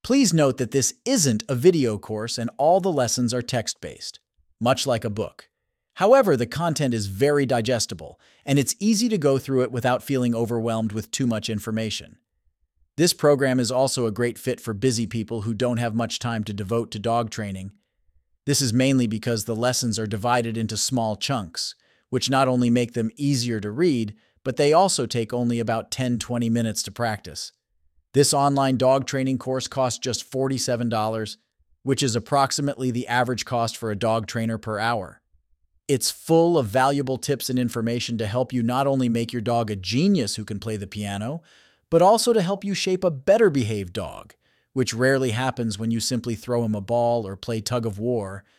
Please note that this isn't a video course and all the lessons are text-based, much like a book. However, the content is very digestible, and it's easy to go through it without feeling overwhelmed with too much information. This program is also a great fit for busy people who don't have much time to devote to dog training. This is mainly because the lessons are divided into small chunks, which not only make them easier to read, but they also take only about 10-20 minutes to practice. This online dog training course costs just $47, which is approximately the average cost for a dog trainer per hour. It's full of valuable tips and information to help you not only make your dog a genius who can play the piano, but also to help you shape a better behaved dog, which rarely happens when you simply throw him a ball or play tug of war.